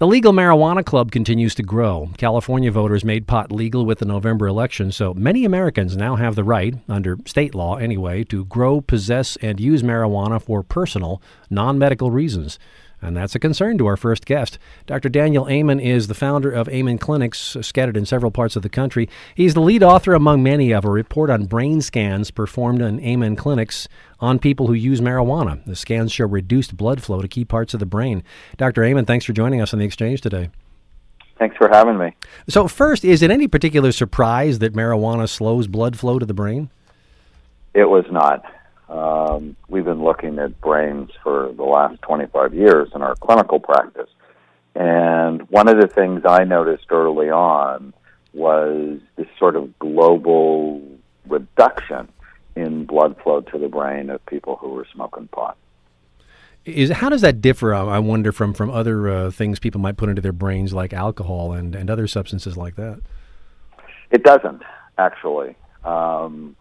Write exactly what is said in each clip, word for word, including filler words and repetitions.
The legal marijuana club continues to grow. California voters made pot legal with the November election, so many Americans now have the right, under state law anyway, to grow, possess, and use marijuana for personal, non-medical reasons. And that's a concern to our first guest. Doctor Daniel Amen is the founder of Amen Clinics, scattered in several parts of the country. He's the lead author, among many, of a report on brain scans performed in Amen Clinics on people who use marijuana. The scans show reduced blood flow to key parts of the brain. Doctor Amen, thanks for joining us on The Exchange today. Thanks for having me. So first, is it any particular surprise that marijuana slows blood flow to the brain? It was not. Um, we've been looking at brains for the last twenty-five years in our clinical practice. And one of the things I noticed early on was this sort of global reduction in blood flow to the brain of people who were smoking pot. Is how does that differ, I wonder, from, from other uh, things people might put into their brains like alcohol and, and other substances like that? It doesn't, actually. Um,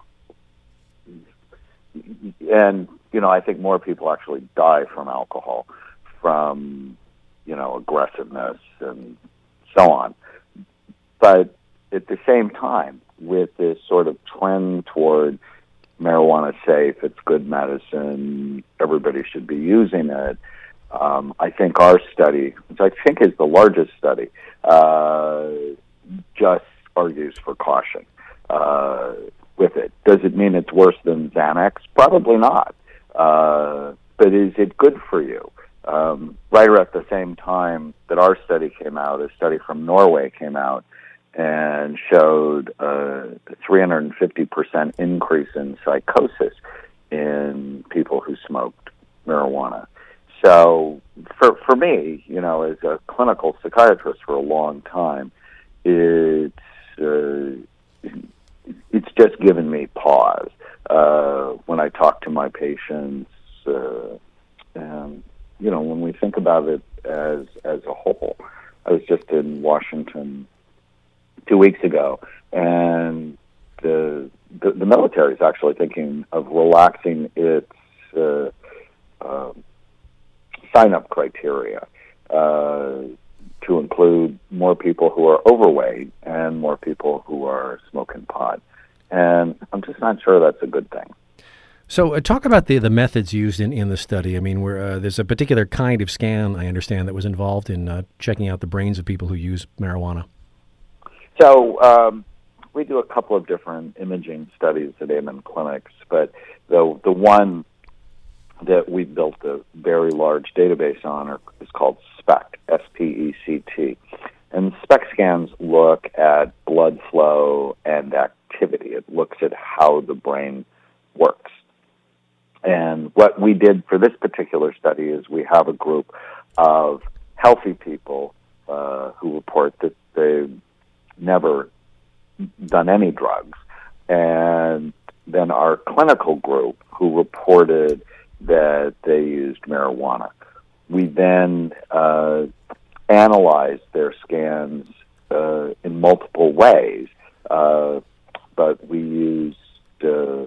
And, you know, I think more people actually die from alcohol, from, you know, aggressiveness and so on. But at the same time, with this sort of trend toward marijuana safe, it's good medicine, everybody should be using it, um, I think our study, which I think is the largest study, uh, just argues for caution. Uh with it. Does it mean it's worse than Xanax? Probably not. Uh, but is it good for you? Um, right at the same time that our study came out, a study from Norway came out and showed a three hundred fifty percent increase in psychosis in people who smoked marijuana. So for for me, you know, as a clinical psychiatrist for a long time, it's uh, it's just given me pause uh, when I talk to my patients. Uh, and, you know, when we think about it as as a whole, I was just in Washington two weeks ago, and the the, the military is actually thinking of relaxing its uh, uh, sign-up criteria uh, to include more people who are overweight and more people who are smoking pot. And I'm just not sure that's a good thing. So uh, talk about the, the methods used in, in the study. I mean, where, uh, there's a particular kind of scan, I understand, that was involved in uh, checking out the brains of people who use marijuana. So um, we do a couple of different imaging studies at Amen Clinics, but the the one that we built a very large database on is called SPECT, S P E C T. And SPECT scans look at blood flow and activity. It looks at how the brain works. And what we did for this particular study is we have a group of healthy people uh, who report that they've never done any drugs. And then our clinical group who reported that they used marijuana. We then uh, analyzed their scans uh, in multiple ways, uh, but we used uh,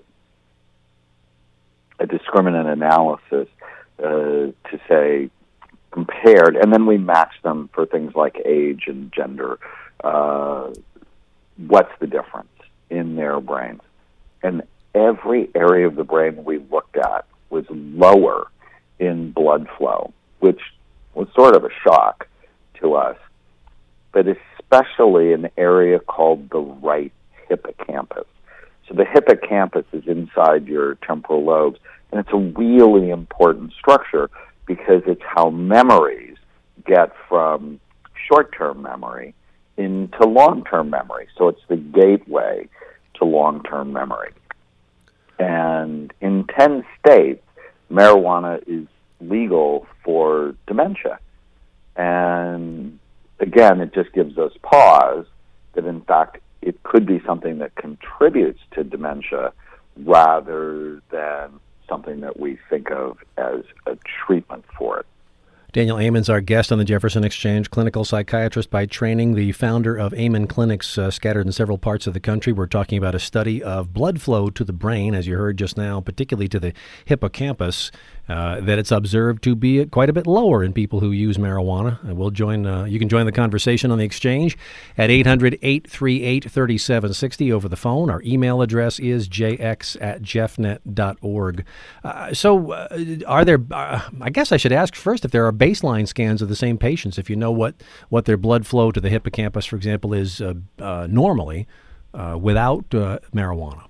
a discriminant analysis uh, to say compared, and then we matched them for things like age and gender. Uh, what's the difference in their brains? And every area of the brain we looked at was lower in blood flow, which was sort of a shock to us, but especially an area called the right hippocampus. So the hippocampus is inside your temporal lobes, and it's a really important structure because it's how memories get from short-term memory into long-term memory. So it's the gateway to long-term memory. And in ten states, marijuana is legal for dementia. And again, it just gives us pause that, in fact, it could be something that contributes to dementia rather than something that we think of as a treatment for it. Daniel Amen's our guest on the Jefferson Exchange, clinical psychiatrist by training, the founder of Amen Clinics uh, scattered in several parts of the country. We're talking about a study of blood flow to the brain, as you heard just now, particularly to the hippocampus. uh, that it's observed to be quite a bit lower in people who use marijuana. And we'll join. Uh, you can join the conversation on the exchange at eight hundred, eight three eight, three seven six zero over the phone. Our email address is j x at jeffnet dot org. Uh, so, uh, are there? Uh, I guess I should ask first if there are baseline scans of the same patients. If you know what what their blood flow to the hippocampus, for example, is uh, uh, normally uh, without uh, marijuana.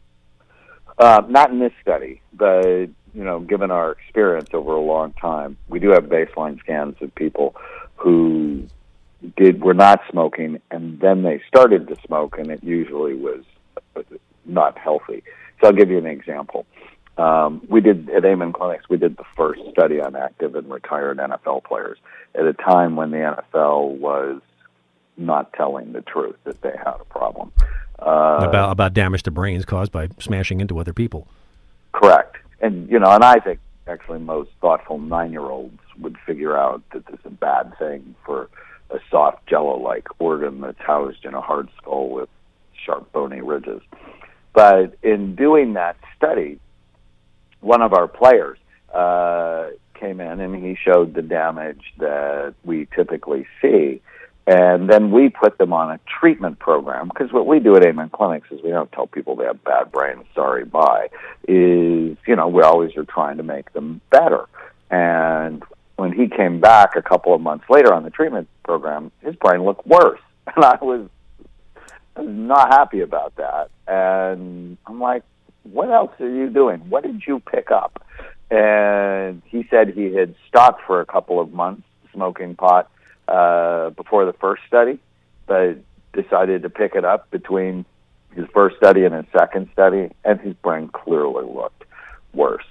Uh, not in this study, but, you know, given our experience over a long time, we do have baseline scans of people who did were not smoking, and then they started to smoke, and it usually was not healthy. So I'll give you an example. Um, we did, at Amen Clinics, we did the first study on active and retired N F L players at a time when the N F L was not telling the truth that they had a problem. Uh, about about damage to brains caused by smashing into other people. Correct. And, you know, and I think actually most thoughtful nine-year-olds would figure out that this is a bad thing for a soft jello-like organ that's housed in a hard skull with sharp bony ridges. But in doing that study, one of our players uh, came in and he showed the damage that we typically see. And then we put them on a treatment program, because what we do at Amen Clinics is we don't tell people they have bad brains, sorry, bye, is, you know, we always are trying to make them better. And when he came back a couple of months later on the treatment program, his brain looked worse. And I was, I was not happy about that. And I'm like, what else are you doing? What did you pick up? And he said he had stopped for a couple of months smoking pot uh, before the first study, but decided to pick it up between his first study and his second study, and his brain clearly looked worse.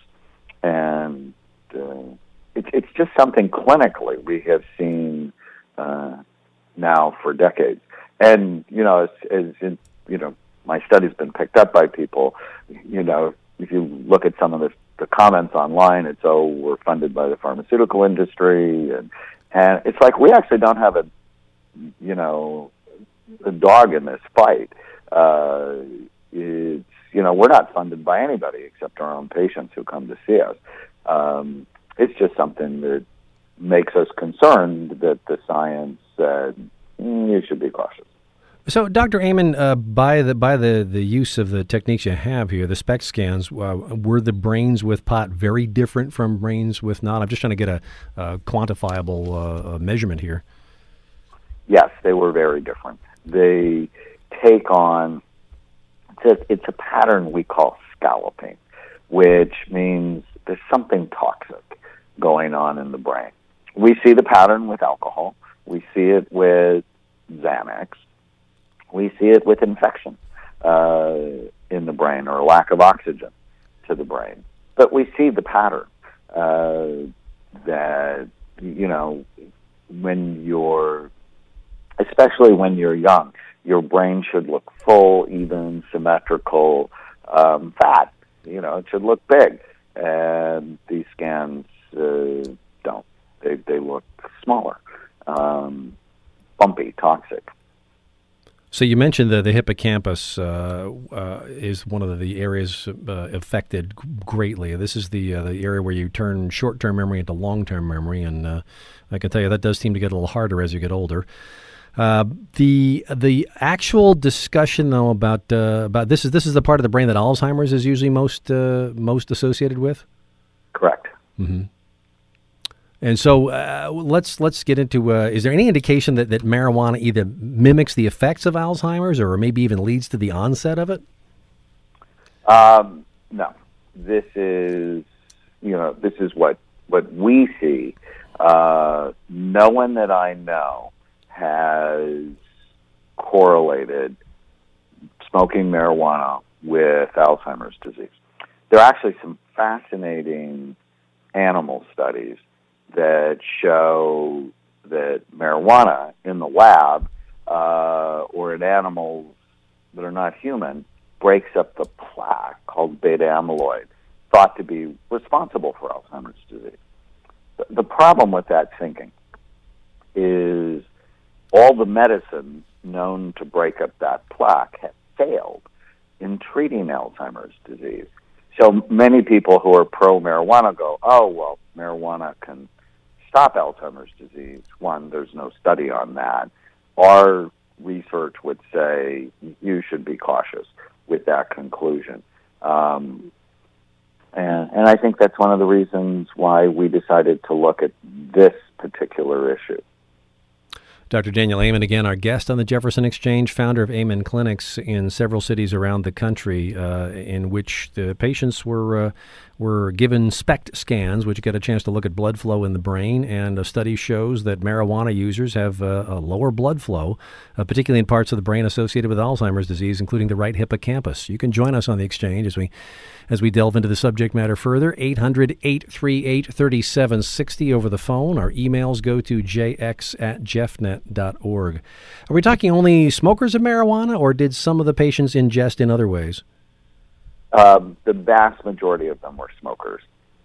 And uh, it, it's just something clinically we have seen uh, now for decades. And, you know, as, as in, you know, my study's been picked up by people. You know, if you look at some of the, the comments online, it's, oh, we're funded by the pharmaceutical industry. And, and it's like we actually don't have a, you know, a dog in this fight. Uh, it's, you know, we're not funded by anybody except our own patients who come to see us. Um, it's just something that makes us concerned that the science said, mm, you should be cautious. So, Doctor Amen, uh, by the by the, the use of the techniques you have here, the SPECT scans, uh, were the brains with pot very different from brains with not? I'm just trying to get a, a quantifiable uh, measurement here. Yes, they were very different. They take on, it's a, it's a pattern we call scalloping, which means there's something toxic going on in the brain. We see the pattern with alcohol. We see it with Xanax. We see it with infection uh, in the brain or lack of oxygen to the brain. But we see the pattern uh, that, you know, when you're, especially when you're young, your brain should look full, even, symmetrical, um, fat. You know, it should look big. And these scans uh, don't. They, they look smaller, um, bumpy, toxic. So you mentioned that the hippocampus uh, uh, is one of the areas uh, affected greatly. This is the uh, the area where you turn short-term memory into long-term memory, and uh, I can tell you that does seem to get a little harder as you get older. Uh, the the actual discussion though about uh, about this is this is the part of the brain that Alzheimer's is usually most uh, most associated with. Correct. Mm-hmm. And so uh, let's let's get into, uh, is there any indication that, that marijuana either mimics the effects of Alzheimer's or maybe even leads to the onset of it? Um, no. This is, you know, this is what, what we see. Uh, no one that I know has correlated smoking marijuana with Alzheimer's disease. There are actually some fascinating animal studies that show that marijuana in the lab uh, or in animals that are not human breaks up the plaque called beta amyloid, thought to be responsible for Alzheimer's disease. The, the problem with that thinking is all the medicines known to break up that plaque have failed in treating Alzheimer's disease. So many people who are pro-marijuana go, oh, well, marijuana can stop Alzheimer's disease. One, there's no study on that. Our research would say you should be cautious with that conclusion. Um, and, and I think that's one of the reasons why we decided to look at this particular issue. Doctor Daniel Amen, again, our guest on the Jefferson Exchange, founder of Amen Clinics in several cities around the country, uh, in which the patients were uh, were given SPECT scans, which get a chance to look at blood flow in the brain, and a study shows that marijuana users have uh, a lower blood flow, uh, particularly in parts of the brain associated with Alzheimer's disease, including the right hippocampus. You can join us on the Exchange as we as we delve into the subject matter further. eight hundred, eight three eight, three seven six zero over the phone. Our emails go to j x at jeffnet dot org. Are we talking only smokers of marijuana, or did some of the patients ingest in other ways? Uh, the vast majority of them were smokers.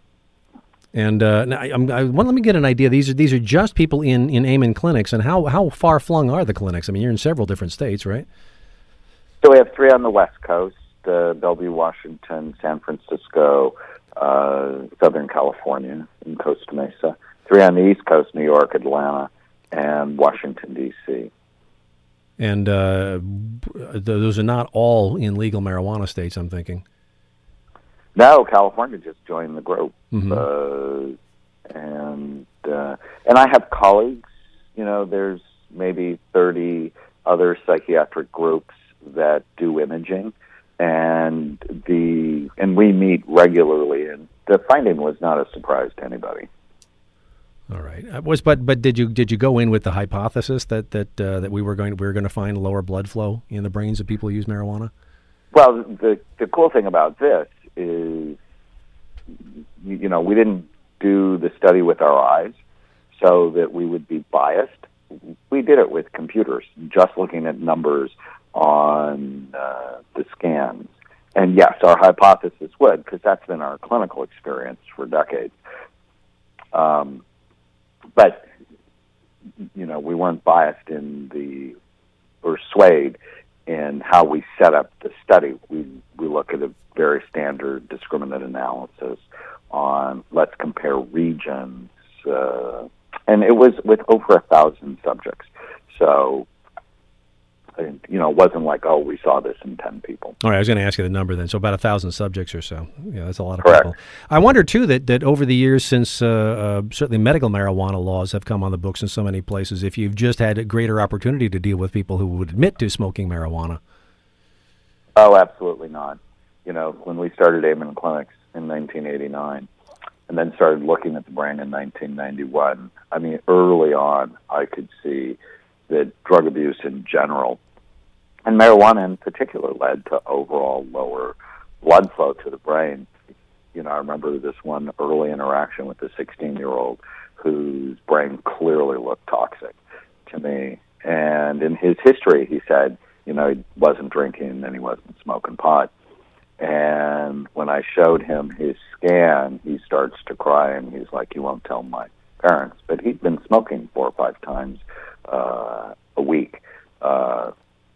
And uh, now, I, I, well, let me get an idea. These are these are just people in, in Amen Clinics, and how, how far flung are the clinics? I mean, you're in several different states, right? So we have three on the West Coast, uh, Bellevue, Washington, San Francisco, uh, Southern California, and Costa Mesa. Three on the East Coast, New York, Atlanta, and Washington, D C And uh, those are not all in legal marijuana states, I'm thinking. No, California just joined the group. Mm-hmm. Uh, and uh, and I have colleagues, you know, there's maybe thirty other psychiatric groups that do imaging, and the and we meet regularly, and the finding was not a surprise to anybody. All right. Uh, was but but did you did you go in with the hypothesis that that uh, that we were going to, we were going to find lower blood flow in the brains of people who use marijuana? Well, the the cool thing about this is, you know, we didn't do the study with our eyes so that we would be biased. We did it with computers, just looking at numbers on uh, the scans. And yes, our hypothesis would, because that's been our clinical experience for decades. Um, but, you know, we weren't biased in the, or swayed in how we set up the study. We we look at a very standard discriminant analysis on, let's compare regions, uh, and it was with over a thousand subjects. So, you know, it wasn't like, oh, we saw this in ten people. All right, I was going to ask you the number then. So about a thousand subjects or so. Yeah, that's a lot of Correct. people. I wonder, too, that, that over the years, since uh, uh, certainly medical marijuana laws have come on the books in so many places, if you've just had a greater opportunity to deal with people who would admit to smoking marijuana. Oh, absolutely not. You know, when we started Amen Clinics in nineteen eighty-nine and then started looking at the brain in nineteen ninety-one, I mean, early on, I could see that drug abuse in general, and marijuana in particular, led to overall lower blood flow to the brain. You know, I remember this one early interaction with a sixteen-year-old whose brain clearly looked toxic to me. And in his history, he said, you know, he wasn't drinking and he wasn't smoking pot. And when I showed him his scan, he starts to cry, and he's like, you won't tell my parents. But he'd been smoking four or five times uh, a week. Uh,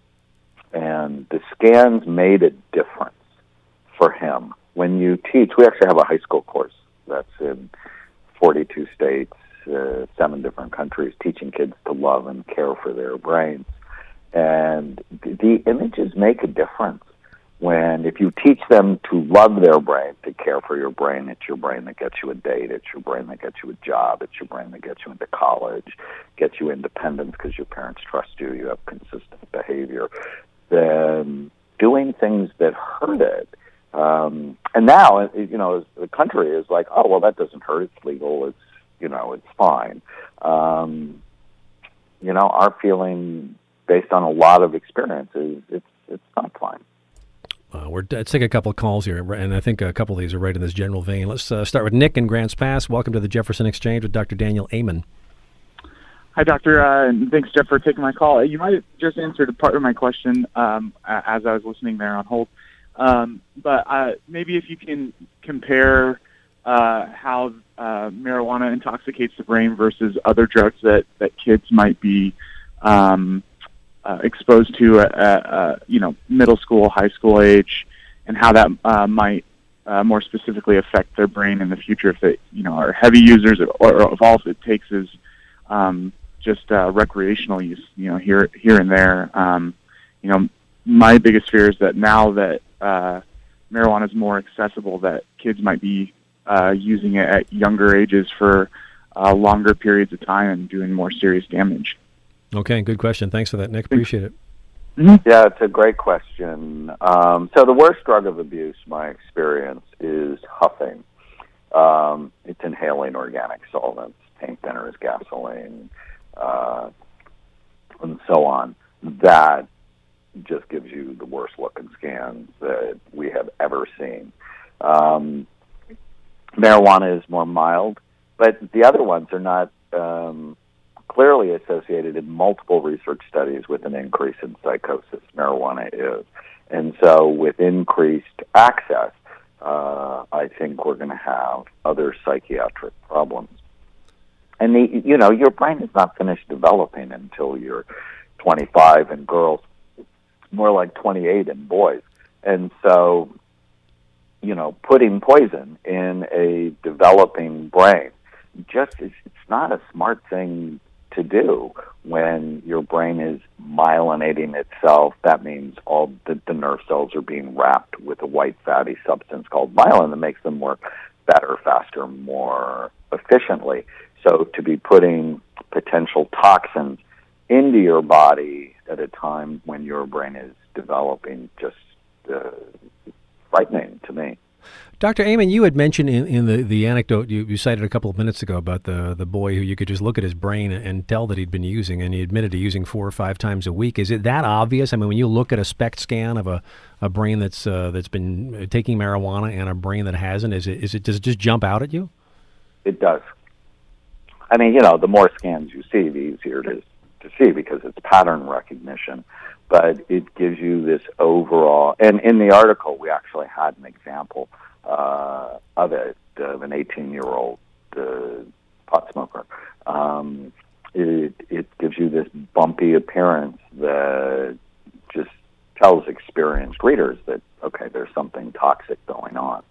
and the scans made a difference for him. When you teach, we actually have a high school course that's in forty-two states, uh, seven different countries, teaching kids to love and care for their brains. And the images make a difference. When, if you teach them to love their brain, to care for your brain, it's your brain that gets you a date, it's your brain that gets you a job, it's your brain that gets you into college, gets you independence because your parents trust you, you have consistent behavior, then doing things that hurt it. Um, and now, you know, the country is like, oh, well, that doesn't hurt, it's legal, it's, you know, it's fine. Um, you know, our feeling, based on a lot of experience, is it's, it's not fine. Uh, we're, let's take a couple of calls here, and I think a couple of these are right in this general vein. Let's uh, start with Nick in Grants Pass. Welcome to the Jefferson Exchange with Doctor Daniel Amen. Hi, Doctor, uh, and thanks, Jeff, for taking my call. You might have just answered a part of my question um, as I was listening there on hold. Um, but uh, maybe if you can compare uh, how uh, marijuana intoxicates the brain versus other drugs that, that kids might be um Uh, exposed to at, uh, you know, middle school, high school age, and how that uh, might uh, more specifically affect their brain in the future if they, you know, are heavy users, or, or if all it takes is um, just uh, recreational use, you know, here here and there. Um, you know, my biggest fear is that now that uh, marijuana is more accessible, that kids might be uh, using it at younger ages for uh, longer periods of time and doing more serious damage. Okay, good question. Thanks for that, Nick. Appreciate it. Mm-hmm. Yeah, it's a great question. Um, so the worst drug of abuse, my experience, is huffing. Um, it's inhaling organic solvents, paint thinners, gasoline, uh, and so on. That just gives you the worst looking scans that we have ever seen. Um, marijuana is more mild, but the other ones are not um, clearly associated in multiple research studies with an increase in psychosis. Marijuana is. And so with increased access, uh, I think we're going to have other psychiatric problems. And, the, you know, your brain is not finished developing until you're twenty-five in girls, more like twenty-eight in boys. And so, you know, putting poison in a developing brain just is, it's not a smart thing to do when your brain is myelinating itself. That means all the, the nerve cells are being wrapped with a white fatty substance called myelin that makes them work better, faster, more efficiently. So to be putting potential toxins into your body at a time when your brain is developing, just uh, frightening to me. Doctor Amen, you had mentioned in, in the, the anecdote you, you cited a couple of minutes ago about the, the boy who you could just look at his brain and tell that he'd been using, and he admitted to using four or five times a week. Is it that obvious? I mean, when you look at a SPECT scan of a, a brain that's uh, that's been taking marijuana and a brain that hasn't, is it is it does it just jump out at you? It does. I mean, you know, the more scans you see, the easier it is to see because it's pattern recognition. But it gives you this overall, and in the article we actually had an example uh, of it, of an eighteen-year-old uh, pot smoker. Um, it, it gives you this bumpy appearance that just tells experienced readers that, okay, there's something toxic going on.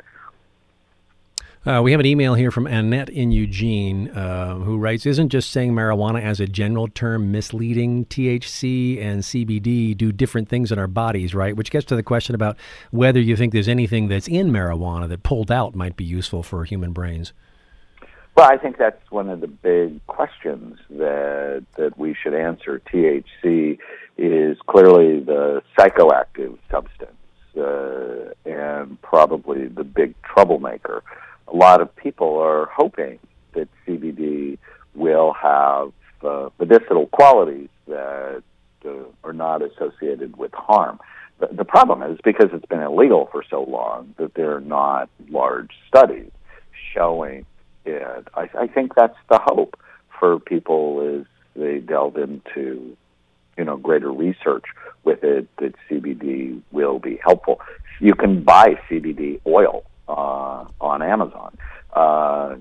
Uh, we have an email here from Annette in Eugene uh, who writes, isn't just saying marijuana as a general term misleading? T H C and C B D do different things in our bodies, right? Which gets to the question about whether you think there's anything that's in marijuana that pulled out might be useful for human brains. Well, I think that's one of the big questions that that we should answer. T H C is clearly the psychoactive substance uh, and probably the big troublemaker. A lot of people are hoping that C B D will have uh, medicinal qualities that uh, are not associated with harm. The, the problem is because it's been illegal for so long that there are not large studies showing it. I, I think that's the hope for people as they delve into, you know, greater research with it, that C B D will be helpful. You can buy C B D oil Uh, on Amazon. Uh,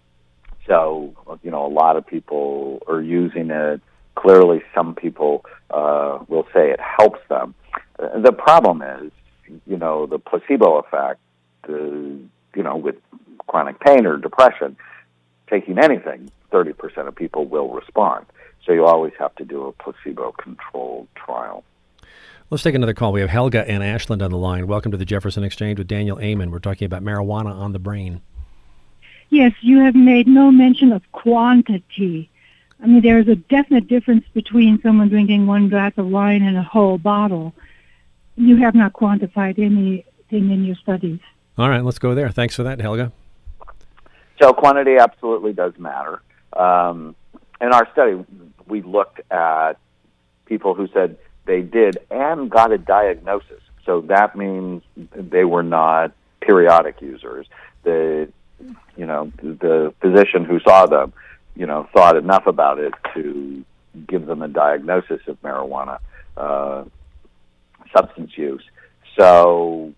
so, you know, a lot of people are using it. Clearly, some people uh, will say it helps them. Uh, the problem is, you know, the placebo effect, uh, you know, with chronic pain or depression, taking anything, thirty percent of people will respond. So you always have to do a placebo-controlled trial. Let's take another call. We have Helga and Ashland on the line. Welcome to the Jefferson Exchange with Daniel Amen. We're talking about marijuana on the brain. Yes, you have made no mention of quantity. I mean, there is a definite difference between someone drinking one glass of wine and a whole bottle. You have not quantified anything in your studies. All right, let's go there. Thanks for that, Helga. So quantity absolutely does matter. Um, in our study, we looked at people who said they did and got a diagnosis. So that means they were not periodic users. The, you know, the physician who saw them, you know, thought enough about it to give them a diagnosis of marijuana uh, substance use. So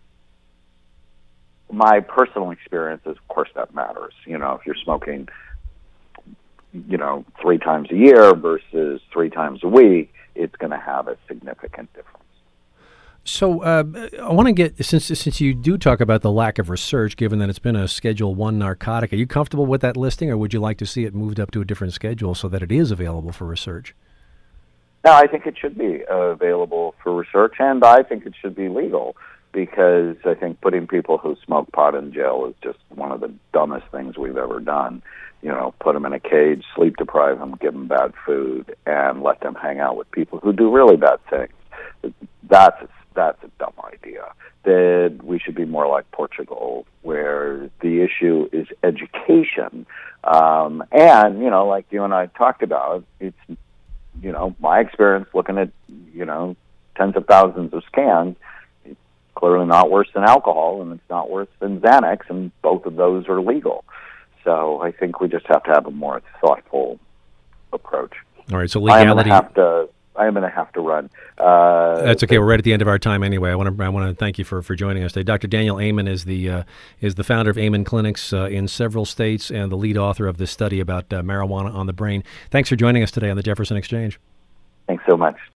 my personal experience is, of course, that matters. You know, if you're smoking, you know, three times a year versus three times a week, it's going to have a significant difference. So uh, I want to get, since since you do talk about the lack of research, given that it's been a Schedule One narcotic, are you comfortable with that listing, or would you like to see it moved up to a different schedule so that it is available for research? No, I think it should be uh, available for research, and I think it should be legal, because I think putting people who smoke pot in jail is just one of the dumbest things we've ever done. You know, put them in a cage, sleep deprive them, give them bad food, and let them hang out with people who do really bad things. That's a, that's a dumb idea. That we should be more like Portugal, where the issue is education. Um, and, you know, like you and I talked about, it's, you know, my experience looking at, you know, tens of thousands of scans, it's clearly not worse than alcohol, and it's not worse than Xanax, and both of those are legal. So I think we just have to have a more thoughtful approach. All right, so legality. I am going to have to. I am going to have to run. Uh, That's okay. We're right at the end of our time anyway. I want to I want to thank you for, for joining us today. Doctor Daniel Amen is the uh, is the founder of Amen Clinics uh, in several states and the lead author of this study about uh, marijuana on the brain. Thanks for joining us today on the Jefferson Exchange. Thanks so much.